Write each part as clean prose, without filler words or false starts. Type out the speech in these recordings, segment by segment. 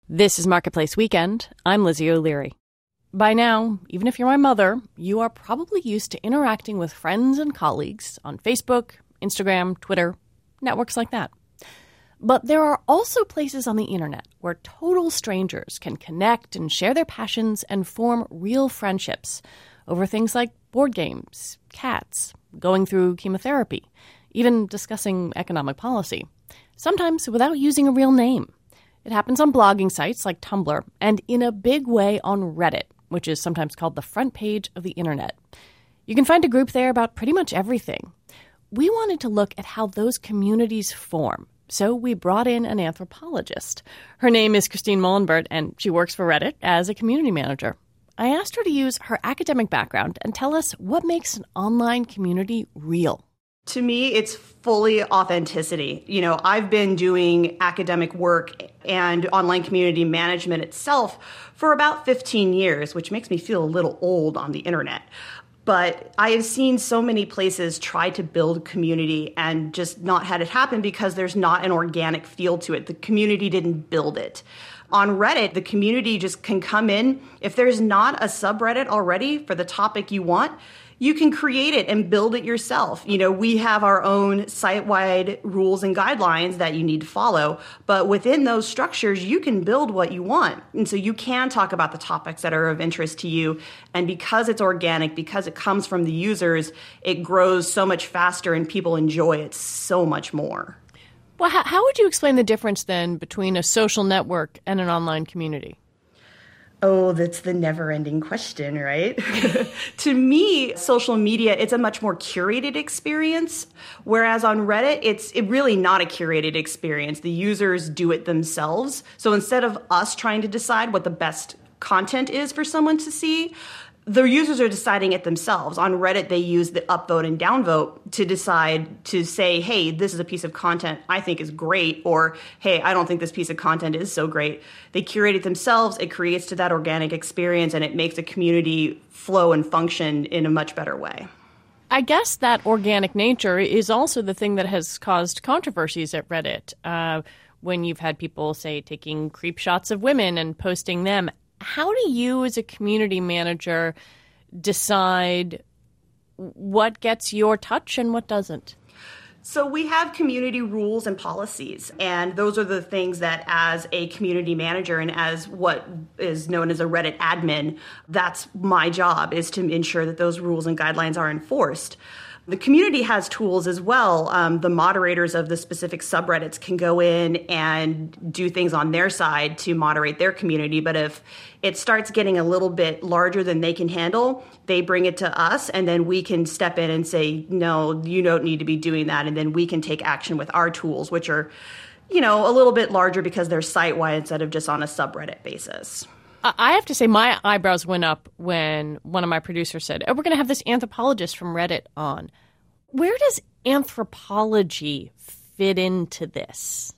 This is Marketplace Weekend. I'm Lizzie O'Leary. By now, even if you're my mother, you are probably used to interacting with friends and colleagues on Facebook, Instagram, Twitter, networks like that. But there are also places on the internet where total strangers can connect and share their passions and form real friendships over things like board games, cats, going through chemotherapy, even discussing economic policy, sometimes without using a real name. It happens on blogging sites like Tumblr and in a big way on Reddit, which is sometimes called the front page of the internet. You can find a group there about pretty much everything. We wanted to look at how those communities form, so we brought in an anthropologist. Her name is Christine Mullenbert, and she works for Reddit as a community manager. I asked her to use her academic background and tell us what makes an online community real. To me, it's fully authenticity. You know, I've been doing academic work and online community management itself for about 15 years, which makes me feel a little old on the internet. But I have seen so many places try to build community and just not had it happen because there's not an organic feel to it. The community didn't build it. On Reddit, the community just can come in. If there's not a subreddit already for the topic you want, you can create it and build it yourself. You know, we have our own site-wide rules and guidelines that you need to follow, but within those structures, you can build what you want. And so you can talk about the topics that are of interest to you. And because it's organic, because it comes from the users, it grows so much faster and people enjoy it so much more. Well, how would you explain the difference then between a social network and an online community? Oh, that's the never-ending question, right? To me, social media, it's a much more curated experience, whereas on Reddit, it's really not a curated experience. The users do it themselves. So instead of us trying to decide what the best content is for someone to see, the users are deciding it themselves. On Reddit, they use the upvote and downvote to decide to say, hey, this is a piece of content I think is great, or hey, I don't think this piece of content is so great. They curate it themselves. It creates to that organic experience, and it makes a community flow and function in a much better way. I guess that organic nature is also the thing that has caused controversies at Reddit. When you've had people, say, taking creep shots of women and posting them. How do you, as a community manager, decide what gets your touch and what doesn't? So we have community rules and policies, and those are the things that as a community manager and as what is known as a Reddit admin, that's my job, is to ensure that those rules and guidelines are enforced. The community has tools as well. The moderators of the specific subreddits can go in and do things on their side to moderate their community. But if it starts getting a little bit larger than they can handle, they bring it to us, and then we can step in and say, no, you don't need to be doing that. And then we can take action with our tools, which are, you know, a little bit larger because they're site-wide instead of just on a subreddit basis. I have to say my eyebrows went up when one of my producers said, oh, we're going to have this anthropologist from Reddit on. Where does anthropology fit into this?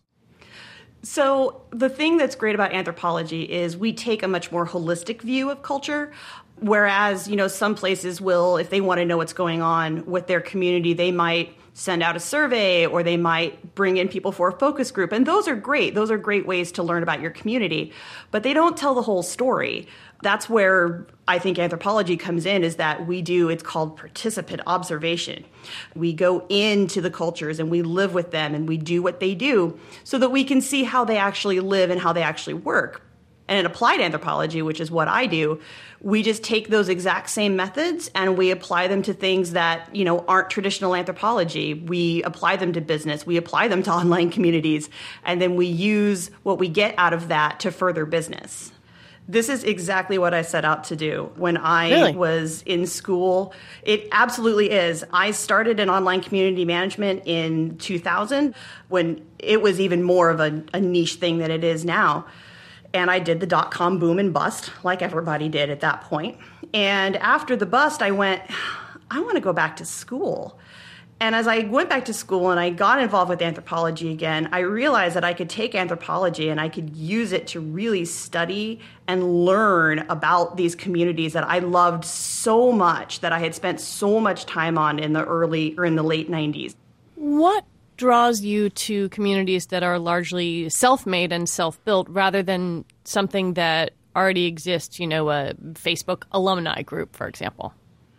So the thing that's great about anthropology is we take a much more holistic view of culture. Whereas, you know, some places will, if they want to know what's going on with their community, they might send out a survey or they might bring in people for a focus group. And those are great. Those are great ways to learn about your community. But they don't tell the whole story. That's where I think anthropology comes in, is that it's called participant observation. We go into the cultures and we live with them and we do what they do so that we can see how they actually live and how they actually work. And in applied anthropology, which is what I do, we just take those exact same methods and we apply them to things that, you know, aren't traditional anthropology. We apply them to business. We apply them to online communities. And then we use what we get out of that to further business. This is exactly what I set out to do when I was in school. It absolutely is. I started in online community management in 2000 when it was even more of a niche thing than it is now. And I did the dot-com boom and bust like everybody did at that point. And after the bust, I went, I want to go back to school. And as I went back to school and I got involved with anthropology again, I realized that I could take anthropology and I could use it to really study and learn about these communities that I loved so much, that I had spent so much time on in the late 90s. What draws you to communities that are largely self-made and self-built rather than something that already exists, a Facebook alumni group, for example?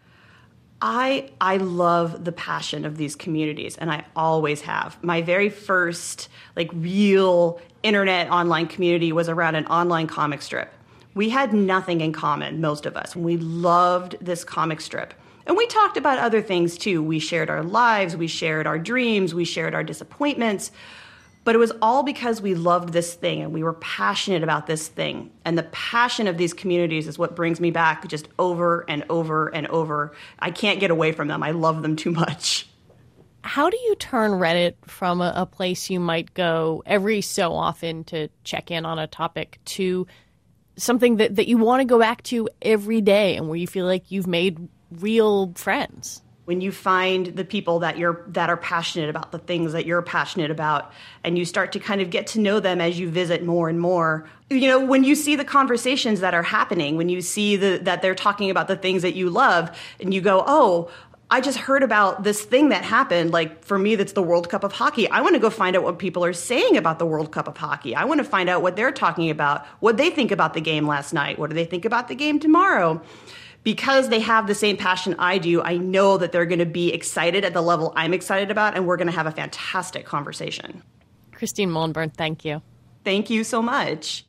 I love the passion of these communities, and I always have. My very first real internet online community was around an online comic strip. We had nothing in common, most of us. We loved this comic strip. And we talked about other things too. We shared our lives, we shared our dreams, we shared our disappointments. But it was all because we loved this thing and we were passionate about this thing. And the passion of these communities is what brings me back just over and over and over. I can't get away from them. I love them too much. How do you turn Reddit from a place you might go every so often to check in on a topic to something that you want to go back to every day and where you feel like you've made real friends? When you find the people that are passionate about the things that you're passionate about, and you start to kind of get to know them as you visit more and more, when you see the conversations that are happening, when you see that they're talking about the things that you love, and you go, oh, I just heard about this thing that happened. Like for me, that's the World Cup of Hockey. I want to go find out what people are saying about the World Cup of Hockey. I want to find out what they're talking about, what they think about the game last night. What do they think about the game tomorrow? Because they have the same passion I do, I know that they're going to be excited at the level I'm excited about, and we're going to have a fantastic conversation. Christine Mullenburn, thank you. Thank you so much.